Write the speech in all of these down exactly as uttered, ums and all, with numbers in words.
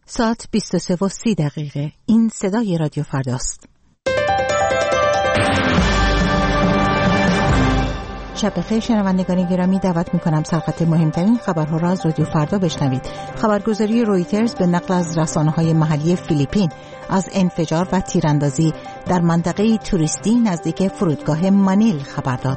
ساعت بیست و سه و سی دقیقه. این صدای رادیو فرداست. شب بخیر شنوندگان گرامی، دعوت می‌کنم سرخط مهمترین خبرها را از رادیو فردا بشنوید. خبرگزاری رویترز به نقل از رسانه‌های محلی فیلیپین از انفجار و تیراندازی در منطقه توریستی نزدیک فرودگاه مانیل خبر داد.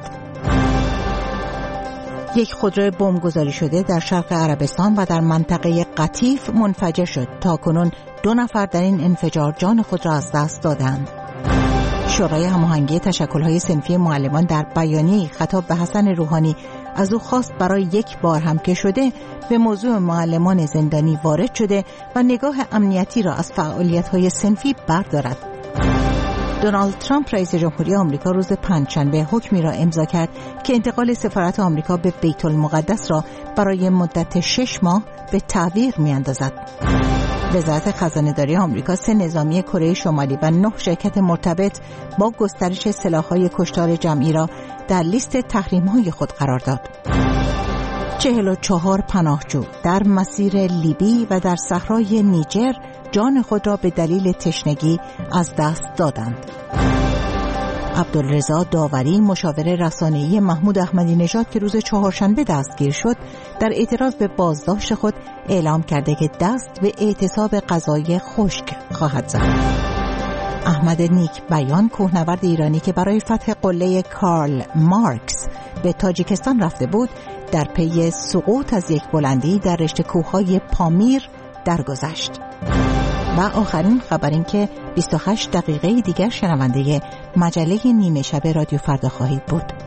یک خودرو بمبگذاری شده در شرق عربستان و در منطقه قطیف منفجر شد. تاکنون دو نفر در این انفجار جان خود را از دست دادند. شورای هماهنگی تشکل‌های صنفی معلمان در بیانیه‌ای خطاب به حسن روحانی از او خواست برای یک بار هم که شده به موضوع معلمان زندانی وارد شده و نگاه امنیتی را از فعالیت‌های صنفی بردارد. دونالد ترامپ رئیس جمهوری آمریکا روز پنجشنبه حکمی را امضا کرد که انتقال سفارت آمریکا به بیت المقدس را برای مدت شش ماه به تعویق می‌اندازد. وزارت خزانه‌داری آمریکا سه نظامی کره شمالی و نه شرکت مرتبط با گسترش سلاح‌های کشتار جمعی را در لیست تحریم‌های خود قرار داد. چهل و چهار پناهجو در مسیر لیبی و در صحرای نیجر جان خود را به دلیل تشنگی از دست دادند. عبدالرضا داوری مشاور رسانه‌ای محمود احمدی نژاد که روز چهارشنبه دستگیر شد در اعتراض به بازداشت خود اعلام کرده که دست به اعتصاب غذای خشک خواهد زد. احمد نیک بیان کوهنورد ایرانی که برای فتح قله کارل مارکس به تاجیکستان رفته بود در پی سقوط از یک بلندی در رشته کوههای پامیر درگذشت. و آخرین خبر این که بیست و هشت دقیقه دیگر شنونده مجله نیمه شب رادیو فردا خواهید بود.